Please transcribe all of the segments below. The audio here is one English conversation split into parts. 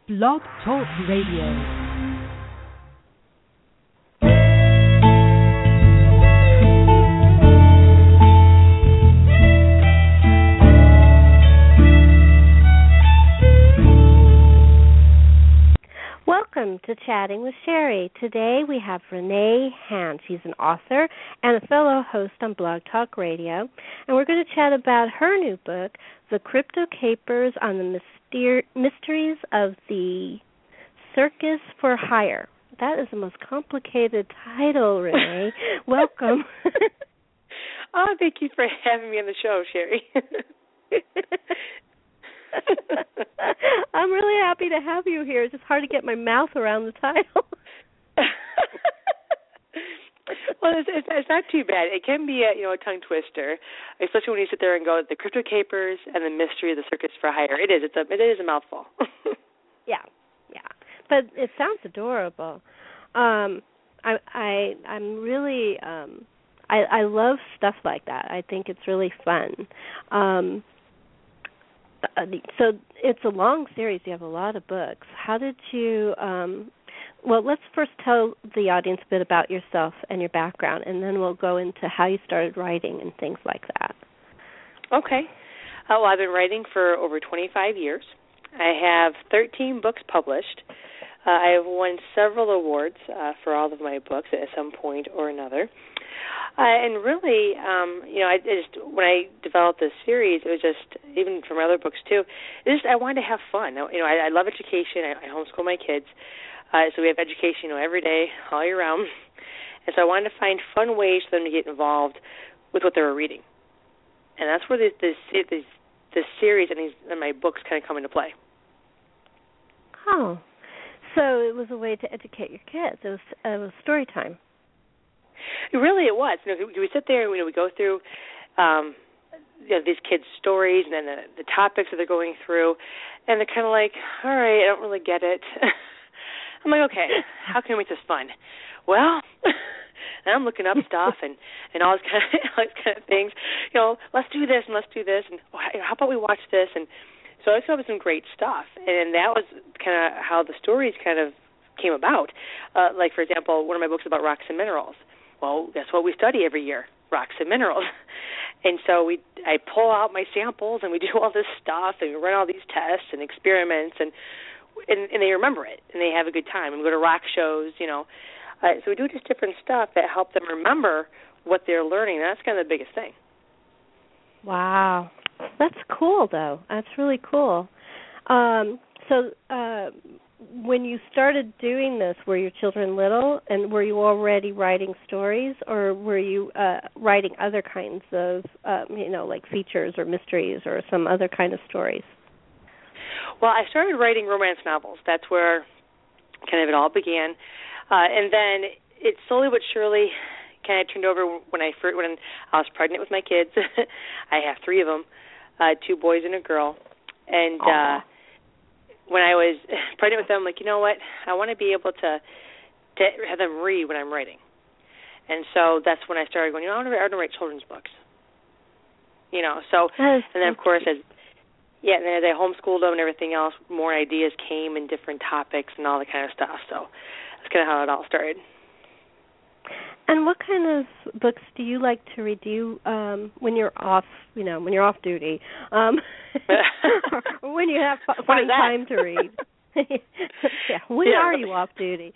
Blog Talk Radio. Welcome to Chatting with Sherry. Today we have Renee Hand. She's an author and a fellow host on Blog Talk Radio. And we're going to chat about her new book, The Crypto Capers on the Mysteries of the Circus for Hire. That is the most complicated title, Renee. Welcome. Oh, thank you for having me on the show, Sherry. I'm really happy to have you here. It's just hard to get my mouth around the title. Well, it's not too bad. It can be a tongue twister, especially when you sit there and go, the Crypto Capers and the Mystery of the Circus for Hire. It is a mouthful. Yeah. But it sounds adorable. I'm really I love stuff like that. I think it's really fun. So it's a long series. You have a lot of books. How did you well, let's first tell the audience a bit about yourself and your background, and then we'll go into how you started writing and things like that. Okay. Well, I've been writing for over 25 years. I have 13 books published. I have won several awards for all of my books at some point or another. And really, when I developed this series, it was just, even from other books too, I wanted to have fun. I love education. I homeschool my kids. So we have education, every day, all year round. And so I wanted to find fun ways for them to get involved with what they were reading. And that's where this series and my books kind of come into play. Oh, so it was a way to educate your kids. It was story time. Really, it was. We sit there and we go through these kids' stories and then the topics that they're going through, and they're kind of like, all right, I don't really get it. I'm like, okay, how can we make this fun? Well, and I'm looking up stuff and all this kind of things. Let's do this and let's do this, and how about we watch this? And so I came up with some great stuff, and that was kind of how the stories kind of came about. Like, for example, one of my books is about rocks and minerals. Well, that's what we study every year, rocks and minerals. And so I pull out my samples, and we do all this stuff, and we run all these tests and experiments, and they remember it, and they have a good time. And we go to rock shows, So we do just different stuff that help them remember what they're learning. That's kind of the biggest thing. Wow. That's cool, though. That's really cool. When you started doing this, were your children little, and were you already writing stories, or were you writing other kinds of, like features or mysteries or some other kind of stories? Well, I started writing romance novels. That's where kind of it all began. And then it slowly but surely kind of turned over when I was pregnant with my kids. I have 3 of them, 2 boys and a girl. And when I was pregnant with them, I'm like, you know what? I want to be able to have them read when I'm writing. And so that's when I started going, I want to write children's books. And then, of course, and then as I homeschooled them and everything else, more ideas came in different topics and all that kind of stuff. So that's kind of how it all started. And what kind of books do you like to read? Do you, when you're off, when you're off duty, or when you have find time to read? When are you off duty?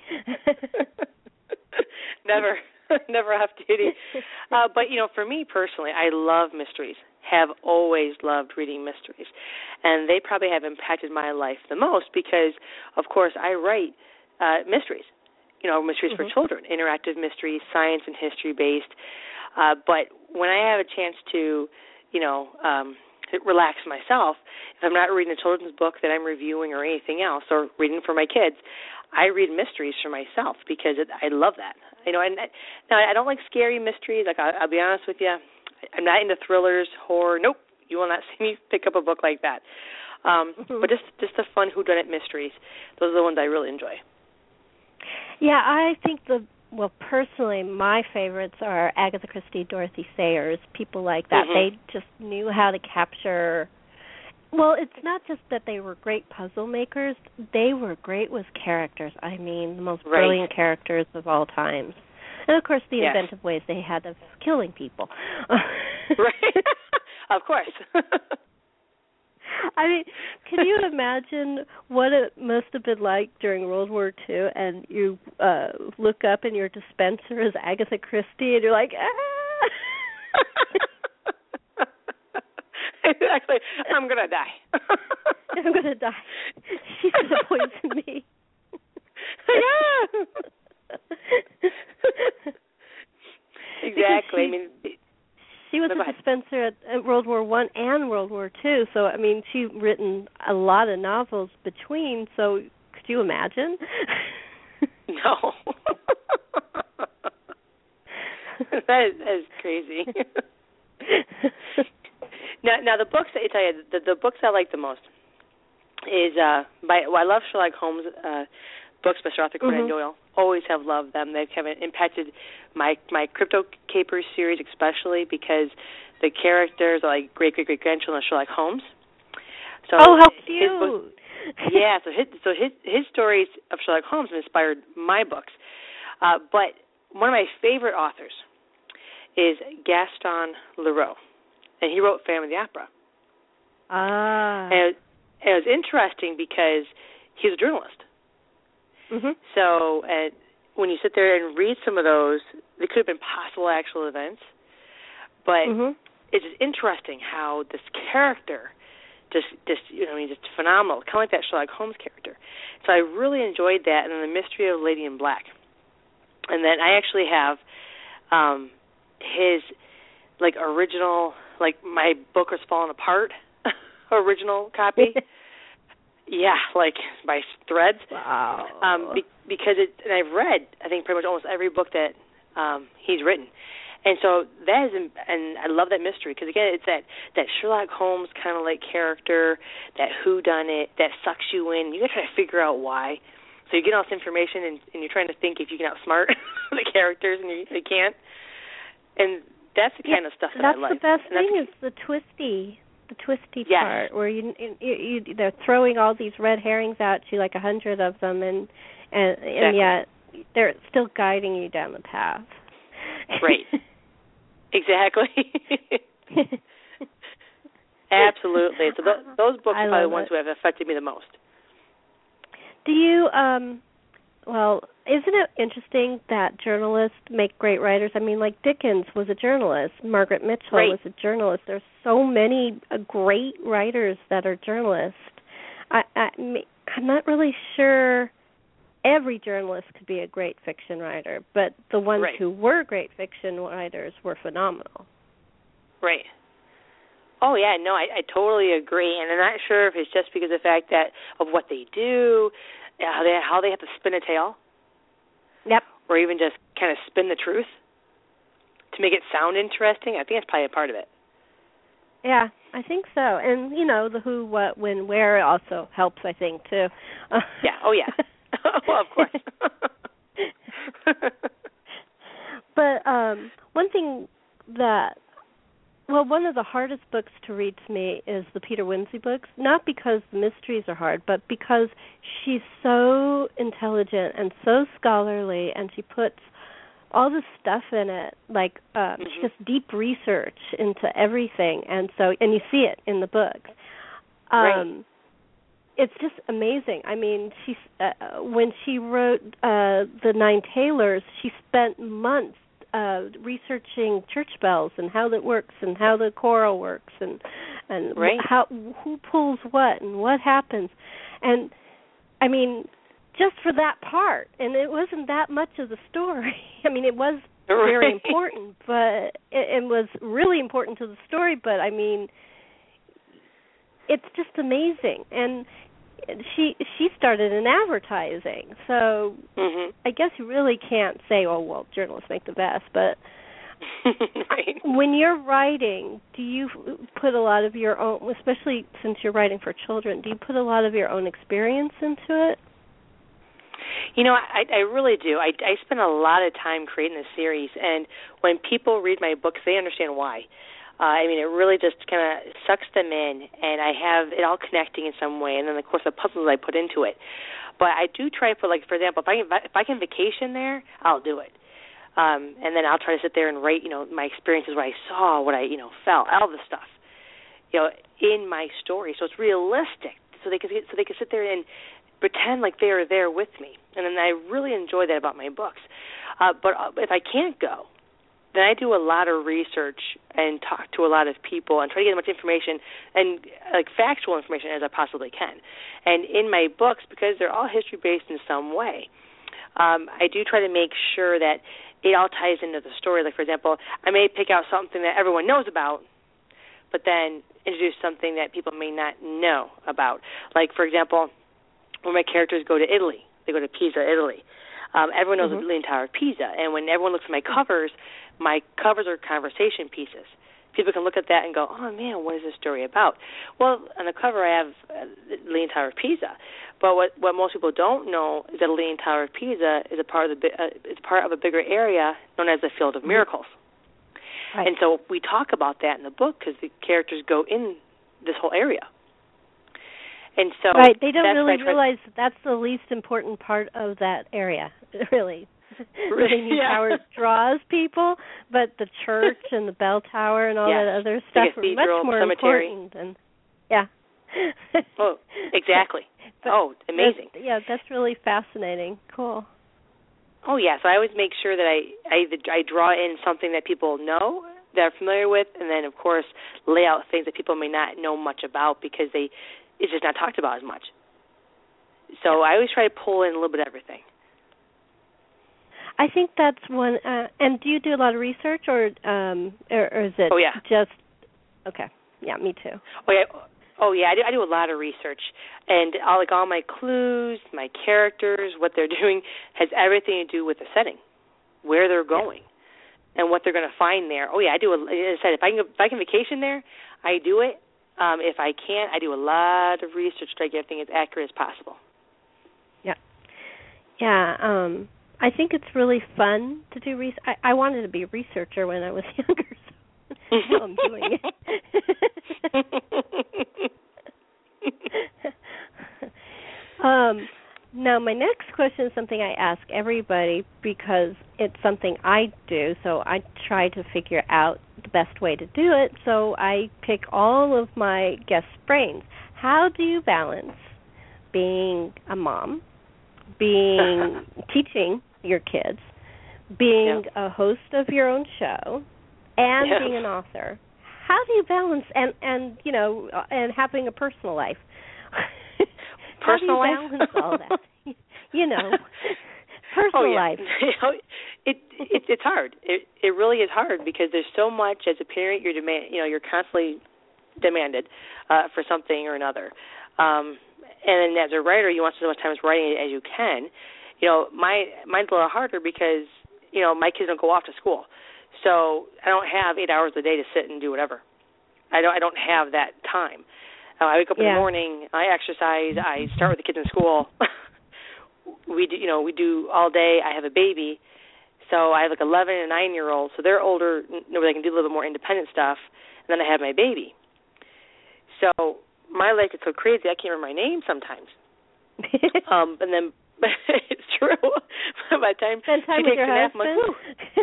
Never off duty. But for me personally, I love mysteries. Have always loved reading mysteries, and they probably have impacted my life the most because, of course, I write mysteries. Mysteries for children, interactive mysteries, science and history-based. But when I have a chance to, relax myself, if I'm not reading a children's book that I'm reviewing or anything else, or reading for my kids, I read mysteries for myself because I love that. And now I don't like scary mysteries. Like, I'll be honest with you, I'm not into thrillers, horror. Nope, you will not see me pick up a book like that. But just the fun whodunit mysteries, those are the ones I really enjoy. Yeah, I think personally, my favorites are Agatha Christie, Dorothy Sayers, people like that. Mm-hmm. They just knew how to capture Well, it's not just that they were great puzzle makers. They were great with characters. I mean, the most brilliant characters of all times. And, of course, the inventive ways they had of killing people. Right. Of course. I mean, can you imagine what it must have been like during World War II, and you look up and your dispenser is Agatha Christie, and you're like, ah! Exactly. I'm going to die. I'm going to die. She's going to poison me. Yeah. Exactly. She was a dispenser at World War I and World War II, so, I mean, she'd written a lot of novels between, so could you imagine? No. That is crazy. Now the books, I tell you, the books I like the most is I love Sherlock Holmes books by Sir Arthur Conan Doyle. Always have loved them. They've kind of impacted my Crypto Capers series, especially because the characters are like great grandchildren of Sherlock Holmes. So how cute! So his stories of Sherlock Holmes have inspired my books. But one of my favorite authors is Gaston Leroux, and he wrote Phantom of the Opera. And it was interesting because he was a journalist. Mm-hmm. So when you sit there and read some of those, they could have been possible actual events. But it's interesting how this character just phenomenal, kind of like that Sherlock Holmes character. So I really enjoyed that, and then The Mystery of Lady in Black. And then I actually have his original, my book was falling apart, original copy. Yeah, by threads. Wow. Because and I've read, I think, pretty much almost every book that he's written. And so that is, and I love that mystery because, again, it's that Sherlock Holmes kind of character, that whodunit, that sucks you in. You got to try to figure out why. So you get all this information, and you're trying to think if you can outsmart the characters, and you can't. And that's the kind of stuff that I like. That's the best thing is the twisty part where they're throwing all these red herrings at you, 100 of them, and yet they're still guiding you down the path. Right. Exactly. Absolutely. So those books are probably the ones who have affected me the most. Do you, isn't it interesting that journalists make great writers? I mean, Dickens was a journalist. Margaret Mitchell was a journalist. There's so many great writers that are journalists. I'm not really sure every journalist could be a great fiction writer, but the ones who were great fiction writers were phenomenal. Right. Oh, yeah, no, I totally agree. And I'm not sure if it's just because of the fact of what they do, how they have to spin a tale. Yep. Or even just kind of spin the truth to make it sound interesting. I think that's probably a part of it. Yeah, I think so. And, the who, what, when, where also helps, I think, too. Yeah, oh, yeah. Well, of course. But one thing one of the hardest books to read to me is the Peter Wimsey books, not because the mysteries are hard, but because she's so intelligent and so scholarly, and she puts all this stuff in it, just deep research into everything, and you see it in the books. It's just amazing. I mean, when she wrote The Nine Tailors, she spent months researching church bells and how that works and how the choral works and who pulls what and what happens. And, I mean, just for that part, and it wasn't that much of the story. I mean, it was very important, but it was really important to the story, but, I mean, it's just amazing. And she started in advertising, so I guess you really can't say, journalists make the best, but when you're writing, do you put a lot of your own, especially since you're writing for children, do you put a lot of your own experience into it? I really do. I spend a lot of time creating this series, and when people read my books, they understand why. I mean, it really just kind of sucks them in, and I have it all connecting in some way, and then, of course, the puzzles I put into it. But I do try to put, like, for example, if I can vacation there, I'll do it. And then I'll try to sit there and write, my experiences, what I saw, what I, felt, all the stuff, in my story. So it's realistic. So they can sit there and pretend like they are there with me. And then I really enjoy that about my books. But if I can't go, then I do a lot of research and talk to a lot of people and try to get as much information and like factual information as I possibly can. And in my books, because they're all history-based in some way, I do try to make sure that it all ties into the story. Like, for example, I may pick out something that everyone knows about, but then introduce something that people may not know about. Like, for example, when my characters go to Italy, they go to Pisa, Italy. Everyone knows the Leaning Tower of Pisa, and when everyone looks at my covers are conversation pieces. People can look at that and go, oh, man, what is this story about? Well, on the cover I have the Leaning Tower of Pisa, but what most people don't know is that the Leaning Tower of Pisa is part of a bigger area known as the Field of Miracles. Right. And so we talk about that in the book because the characters go in this whole area. And so right, they don't really realize that's the least important part of that area, really. The Leaning Tower draws people, but the church and the bell tower and all that other stuff are much more important. And oh, exactly. Amazing. That's really fascinating. Cool. Oh, yeah. So I always make sure that I draw in something that people know, that are familiar with, and then, of course, lay out things that people may not know much about because it's just not talked about as much. So I always try to pull in a little bit of everything. I think that's one. And do you do a lot of research, or is it just? Okay. Yeah, me too. Oh yeah. I do a lot of research, and all my clues, my characters, what they're doing has everything to do with the setting, where they're going, and what they're going to find there. Oh yeah, I do. As I said, if I can vacation there, I do it. If I can't, I do a lot of research to try to get everything as accurate as possible. Yeah. Yeah. I think it's really fun to do research. I wanted to be a researcher when I was younger, so now I'm doing it. Now, my next question is something I ask everybody because it's something I do, so I try to figure out the best way to do it, so I pick all of my guests' brains. How do you balance being a mom, teaching your kids, being a host of your own show, and being an author? How do you balance and having a personal life? Personal life? How do you balance all that? Personal life. It's hard. It really is hard because there's so much as a parent. You're constantly demanded for something or another, and then as a writer, you want to spend as much time as writing as you can. Mine's a little harder because my kids don't go off to school, so I don't have 8 hours a day to sit and do whatever. I don't have that time. I wake up in the morning, I exercise, I start with the kids in school. We do all day. I have a baby, so I have like 11 and a 9-year-old, so they're older, where they can do a little bit more independent stuff, and then I have my baby. So my life is so crazy, I can't remember my name sometimes. And then it's true. By the time she takes a nap, I'm like, woo.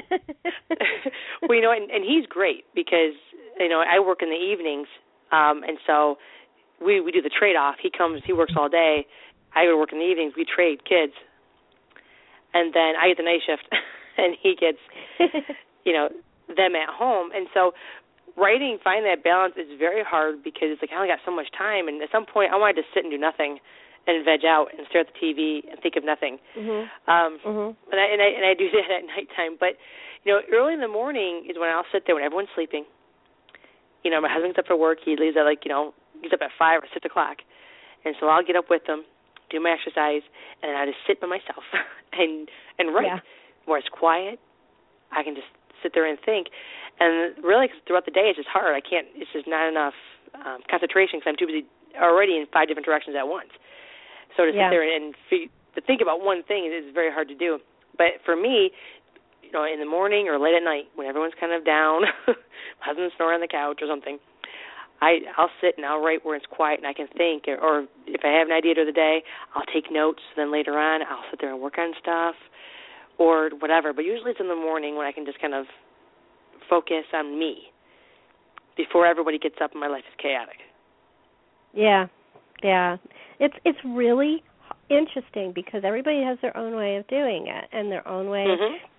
Well, and he's great because I work in the evenings, and so we do the trade-off. He works all day. I go to work in the evenings. We trade kids, and then I get the night shift, and he gets, them at home. And so, finding that balance is very hard because it's like I only got so much time, and at some point I wanted to sit and do nothing and veg out and stare at the TV and think of nothing. And I do that at nighttime. But early in the morning is when I'll sit there when everyone's sleeping. My husband gets up for work. He leaves at he's up at 5 or 6 o'clock, and so I'll get up with him, do my exercise, and I just sit by myself and write. Where it's quiet, I can just sit there and think. And really, throughout the day, it's just hard. It's just not enough concentration because I'm too busy already in 5 different directions at once. So to sit there and to think about one thing is very hard to do. But for me, in the morning or late at night when everyone's kind of down, husband's snoring on the couch or something, I'll sit and I'll write where it's quiet and I can think. Or if I have an idea during the day, I'll take notes. Then later on, I'll sit there and work on stuff or whatever. But usually it's in the morning when I can just kind of focus on me before everybody gets up and my life is chaotic. Yeah. It's really interesting because everybody has their own way of doing it and their own way.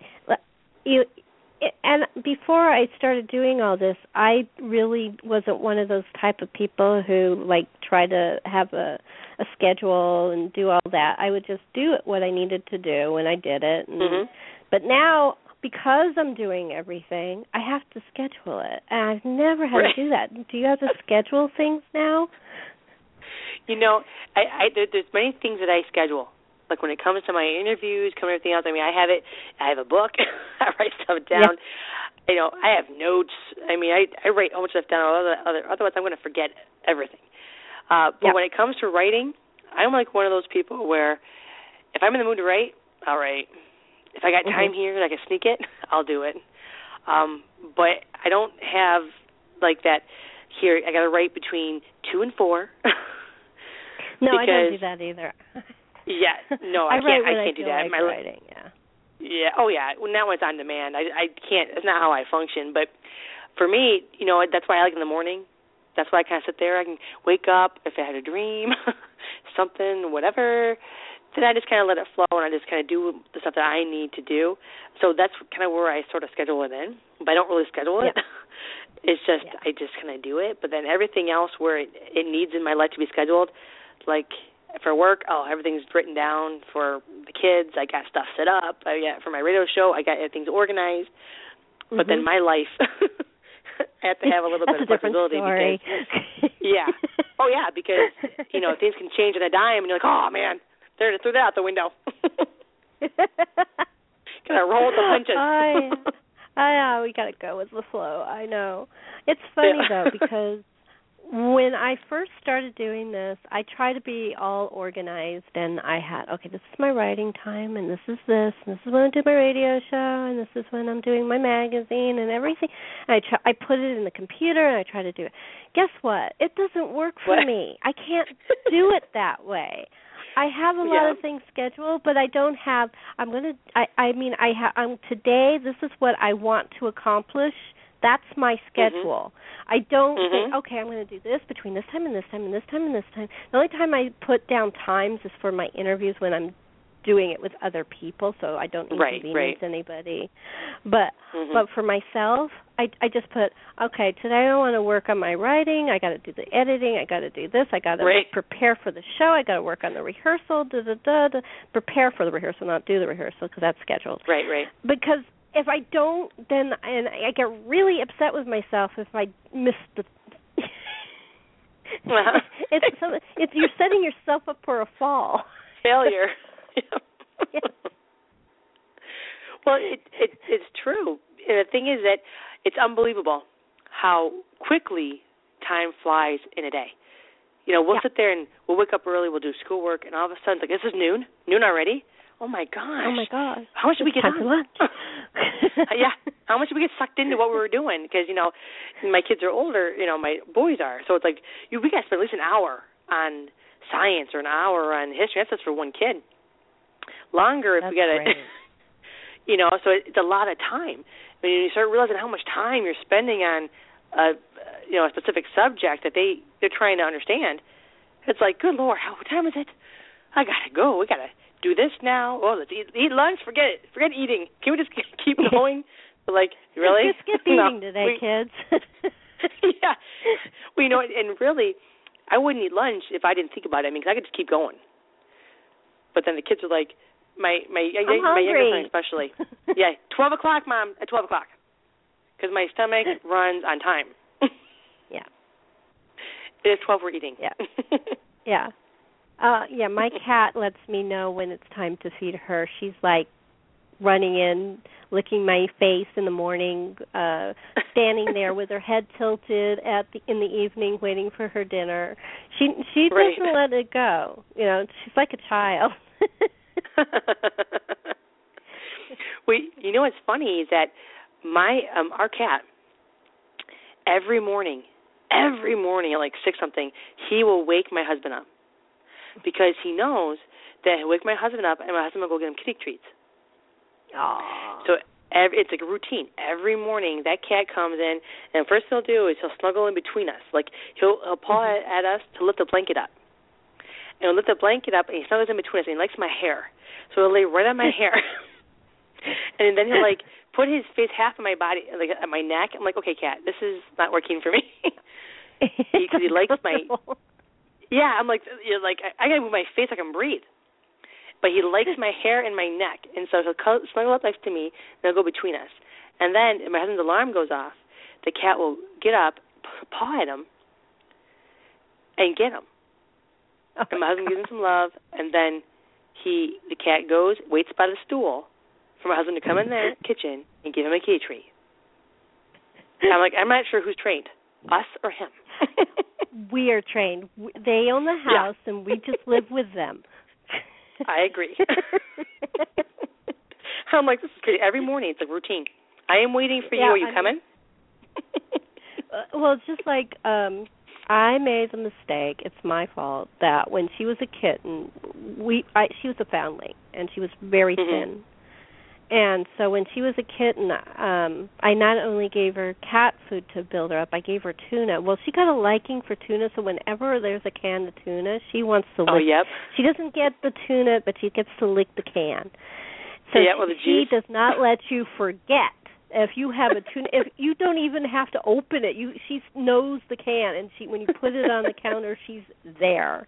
And before I started doing all this, I really wasn't one of those type of people who try to have a schedule and do all that. I would just do it what I needed to do when I did it. And, but now, because I'm doing everything, I have to schedule it, and I've never had to do that. Do you have to schedule things now? There's many things that I schedule. Like when it comes to my interviews, everything else. I mean, I have a book. I write stuff down. Yeah. I have notes. I mean, I write all much stuff down. Otherwise, I'm going to forget everything. But when it comes to writing, I'm like one of those people where if I'm in the mood to write, I'll write. If I got time here and I can sneak it, I'll do it. But I don't have that here. I got to write between 2 and 4. No, I don't do that either. Yeah, no, I can't do that. My writing, Yeah. Oh, yeah. Well, now it's on demand. I can't. It's not how I function. But for me, that's why I like in the morning. That's why I kind of sit there. I can wake up if I had a dream, something, whatever. Then I just kind of let it flow, and I just kind of do the stuff that I need to do. So that's kind of where I sort of schedule it in. But I don't really schedule it. It's just I just kind of do it. But then everything else where it needs in my life to be scheduled, like for work, everything's written down. For the kids, I got stuff set up. For my radio show, I got things organized. But then my life, I have to have a little bit of flexibility. Story. Because, because, things can change on a dime, and you're like, oh, man, threw that out the window. Kind of roll with the punches. We got to go with the flow. I know. It's funny, though, because when I first started doing this, I try to be all organized, and I had, this is my writing time, and this is when I do my radio show, and this is when I'm doing my magazine and everything. And I put it in the computer, and I try to do it. Guess what? It doesn't work for me. I can't do it that way. I have a lot of things scheduled, but I don't have. Today, this is what I want to accomplish. That's my schedule. I don't think, I'm going to do this between this time and this time and this time and this time. The only time I put down times is for my interviews when I'm doing it with other people, so I don't inconvenience anybody. But for myself, I just put, today I want to work on my writing. I got to do the editing. I got to do this. I got to prepare for the show. I got to work on the rehearsal. Prepare for the rehearsal, not do the rehearsal because that's scheduled. Right. Because if I don't, then I get really upset with myself if I miss the. You're setting yourself up for a fall. Failure. Well, it's true. And the thing is that it's unbelievable how quickly time flies in a day. We'll sit there and we'll wake up early, we'll do schoolwork, and all of a sudden it's like, this is noon already? Oh, my gosh. How much did we get done? How much did we get sucked into what we were doing? Because, my kids are older, my boys are. So it's like, we got to spend at least an hour on science or an hour on history. That's just for one kid. Longer if we got to, so it's a lot of time. I mean, you start realizing how much time you're spending on, a specific subject that they're trying to understand. It's like, good Lord, what time is it? I got to go. We got to do this now. Oh, let's eat lunch. Forget it. Forget eating. Can we just keep going? Like, really? Just skip eating today, kids. Well, and really, I wouldn't eat lunch if I didn't think about it. I mean, because I could just keep going. But then the kids are like, my younger son especially. 12 o'clock, Mom, at 12 o'clock. Because my stomach runs on time. It is 12, we're eating. My cat lets me know when it's time to feed her. She's like running in, licking my face in the morning, standing there with her head tilted in the evening waiting for her dinner. She doesn't let it go. She's like a child. You know what's funny is that our cat, every morning at like 6 something, he will wake my husband up because he knows that he'll wake my husband up and my husband will go get him kitty treats. Aww. So it's like a routine. Every morning that cat comes in, and first he'll do is he'll snuggle in between us. Like he'll paw at us to lift the blanket up. And he'll lift the blanket up, and he snuggles in between us, and he likes my hair. So he'll lay right on my hair. And then he'll, like, put his face half of my body, like, at my neck. I'm like, okay, cat, this is not working for me. Because he likes my... Yeah, I'm like, I got to move my face so I can breathe. But he likes my hair and my neck. And so he'll snuggle up next to me, and he'll go between us. And then if my husband's alarm goes off, the cat will get up, paw at him, and get him. And my husband gives him some love, and then the cat goes, waits by the stool for my husband to come in the kitchen and give him a kitty treat. And I'm like, I'm not sure who's trained, us or him. We are trained. They own the house, and we just live with them. I agree. I'm like, this is crazy. Every morning it's a routine. I am waiting for you. Are you coming? Well, it's just like I made the mistake. It's my fault that when she was a kitten, she was a foundling, and she was very thin. And so when she was a kitten, I not only gave her cat food to build her up, I gave her tuna. Well, she got a liking for tuna, so whenever there's a can of tuna, she wants to lick. Oh, yep. She doesn't get the tuna, but she gets to lick the can. So she does not let you forget. If you have a tuna, if you don't even have to open it, she knows the can, and when you put it on the counter, she's there.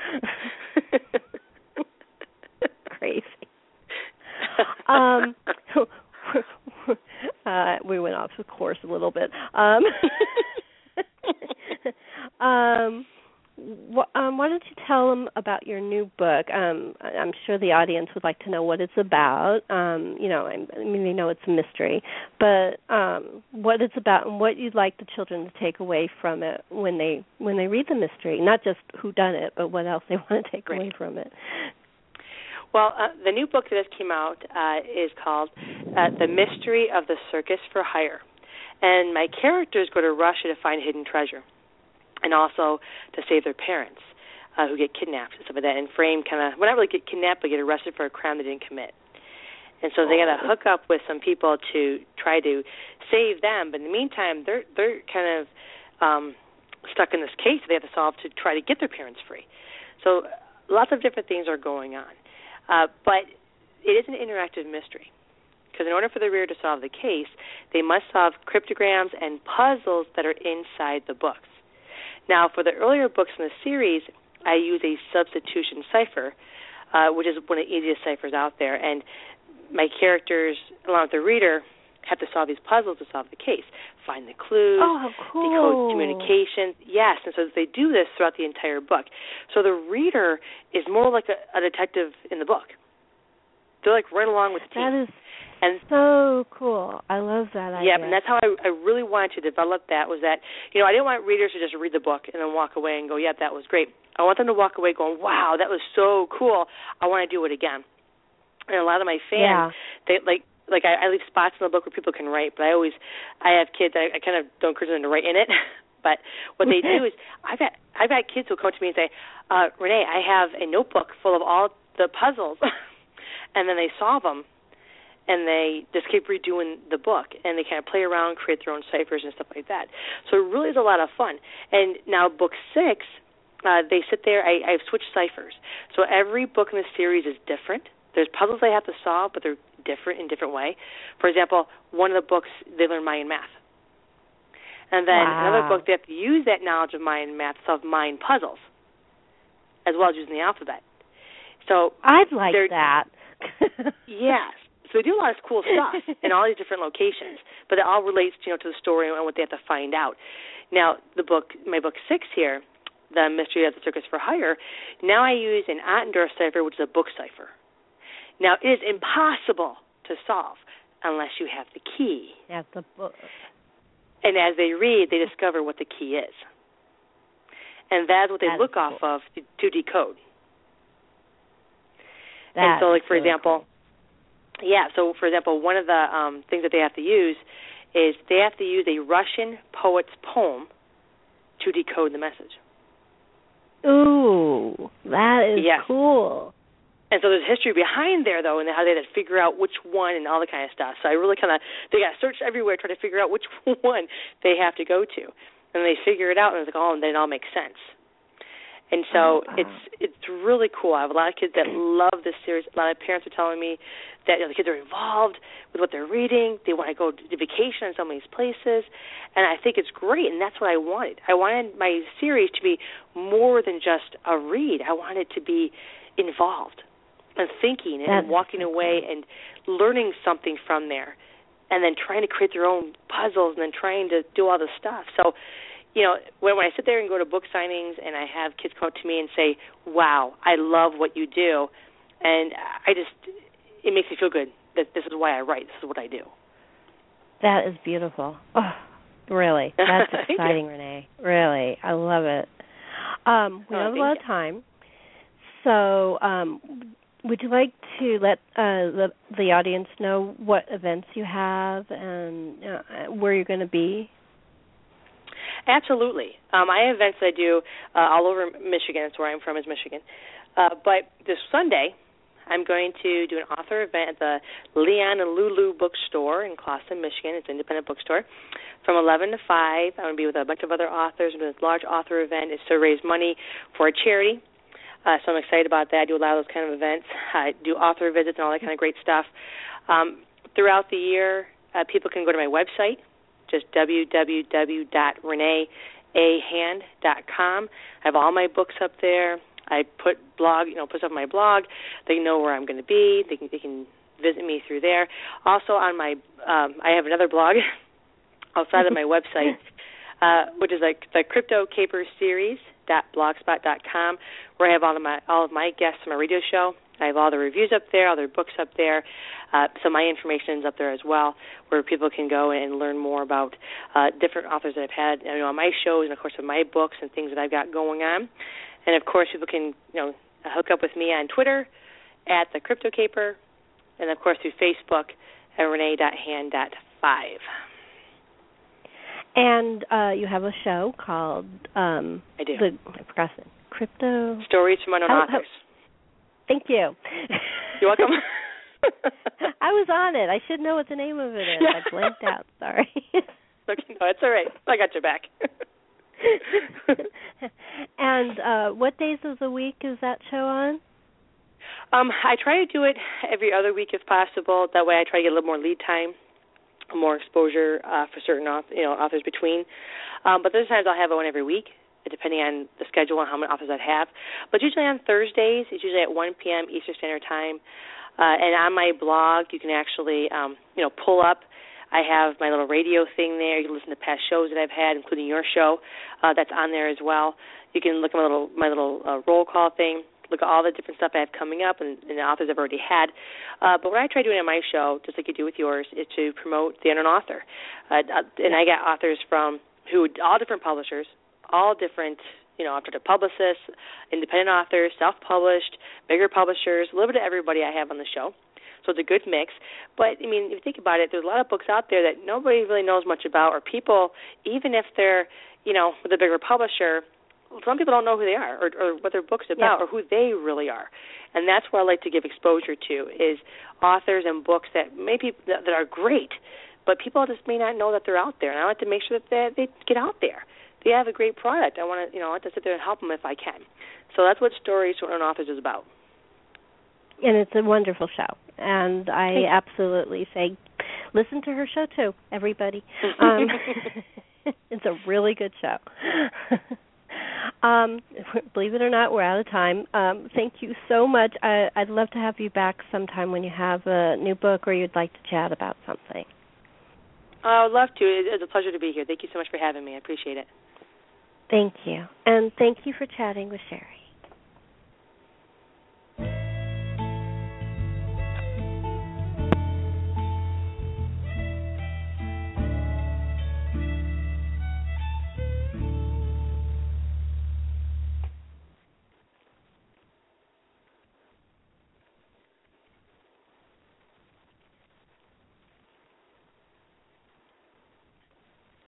Crazy. We went off the course a little bit. Why don't you tell them about your new book? I'm sure the audience would like to know what it's about. I mean, they know it's a mystery, but what it's about and what you'd like the children to take away from it when they read the mystery, not just who done it, but what else they want to take away from it. Well, the new book that just came out is called The Mystery of the Circus for Hire. And my characters go to Russia to find hidden treasure and also to save their parents who get kidnapped and stuff like that. And Frame well, not really get kidnapped, but get arrested for a crime they didn't commit. And so they got to hook up with some people to try to save them. But in the meantime, they're kind of stuck in this case they have to solve to try to get their parents free. So lots of different things are going on. But it is an interactive mystery because in order for the reader to solve the case, they must solve cryptograms and puzzles that are inside the books. Now, for the earlier books in the series, I use a substitution cipher, which is one of the easiest ciphers out there, and my characters, along with the reader, have to solve these puzzles to solve the case, find the clues, decode communications. Yes, and so they do this throughout the entire book. So the reader is more like a detective in the book. They're like right along with the team. That is so cool. I love that idea. Yeah, and that's how I really wanted to develop that was that, I didn't want readers to just read the book and then walk away and go, yeah, that was great. I want them to walk away going, wow, that was so cool. I want to do it again. And a lot of my fans, they I leave spots in the book where people can write, but I have kids. I kind of don't encourage them to write in it. But what they do is I've got kids who come to me and say, Renee, I have a notebook full of all the puzzles, and then they solve them, and they just keep redoing the book, and they kind of play around, create their own ciphers and stuff like that. So it really is a lot of fun. And now book 6, they sit there. I've switched ciphers. So every book in the series is different. There's puzzles they have to solve, but they're different in different way. For example, one of the books, they learn Mayan math. And then another book, they have to use that knowledge of Mayan math to solve Mayan puzzles, as well as using the alphabet. So I'd like that. Yes. So they do a lot of cool stuff in all these different locations, but it all relates to the story and what they have to find out. Now, my book 6 here, The Mystery of the Circus for Hire, now I use an Ottendorf cipher, which is a book cipher. Now, it is impossible to solve unless you have the key. That's the book. And as they read, they discover what the key is. And that's what they look off of to decode. And so, like, for example, Yeah, so for example, one of the things that they have to use is they have to use a Russian poet's poem to decode the message. Ooh, that is cool. And so there's history behind there, though, and how they had to figure out which one and all that kind of stuff. So I really they got to search everywhere, try to figure out which one they have to go to. And they figure it out, and it's like, oh, and then it all makes sense. And so it's really cool. I have a lot of kids that love this series. A lot of parents are telling me that the kids are involved with what they're reading. They want to go to vacation in some of these places. And I think it's great, and that's what I wanted. I wanted my series to be more than just a read. I wanted it to be involved and thinking and walking away and learning something from there, and then trying to create their own puzzles and then trying to do all this stuff. So, when I sit there and go to book signings and I have kids come up to me and say, wow, I love what you do, and it makes me feel good that this is why I write, this is what I do. That is beautiful. Oh, really. That's exciting, Renee. Really. I love it. We have a lot of time. So, would you like to let the audience know what events you have and where you're going to be? Absolutely. I have events that I do all over Michigan. That's where I'm from, is Michigan. But this Sunday, I'm going to do an author event at the Leon and Lulu bookstore in Clawson, Michigan. It's an independent bookstore. From 11 to 5, I'm going to be with a bunch of other authors. I'm doing this large author event. It's to raise money for a charity. So I'm excited about that. I do a lot of those kind of events. I do author visits and all that kind of great stuff. Throughout the year, people can go to my website, just www.reneeahand.com. I have all my books up there. I put stuff on my blog. They know where I'm going to be. They can visit me through there. Also on my, I have another blog outside of my website, which is like the Crypto Caper Series.blogspot.com, where I have all of my guests on my radio show. I have all the reviews up there, all their books up there. So my information is up there as well, where people can go and learn more about different authors that I've had on my shows, and of course with my books and things that I've got going on. And of course people can hook up with me on Twitter at the Crypto Caper, and of course through Facebook at renee.hand.5. And you have a show called I do. I forgot it. Crypto Stories from Unknown Authors. Thank you. You're welcome. I was on it. I should know what the name of it is. I blanked out. Sorry. Okay, no, it's all right. I got your back. And what days of the week is that show on? I try to do it every other week if possible. That way I try to get a little more lead time, more exposure for certain authors between. But there's times I'll have one every week, depending on the schedule and how many authors I have. But usually on Thursdays, it's usually at 1 p.m. Eastern Standard Time. And on my blog, you can actually, pull up. I have my little radio thing there. You can listen to past shows that I've had, including your show. That's on there as well. You can look at my little roll call thing. Look at all the different stuff I have coming up and the authors I've already had. But what I try doing on my show, just like you do with yours, is to promote the unknown author. And I got authors from all different publishers, all different, up to the publicists, independent authors, self-published, bigger publishers, a little bit of everybody I have on the show. So it's a good mix. But, if you think about it, there's a lot of books out there that nobody really knows much about, or people, even if they're, with a bigger publisher, some people don't know who they are or what their book's about or who they really are. And that's what I like to give exposure to is authors and books that that are great, but people just may not know that they're out there. And I like to make sure that they get out there. They have a great product. I want to, I like to sit there and help them if I can. So that's what Stories from Unknown Authors is about. And it's a wonderful show. And I absolutely say, listen to her show too, everybody. It's a really good show. Believe it or not, we're out of time. Thank you so much. I'd love to have you back sometime when you have a new book or you'd like to chat about something. I would love to. It's a pleasure to be here. Thank you so much for having me. I appreciate it. Thank you. And thank you for chatting with Sherry.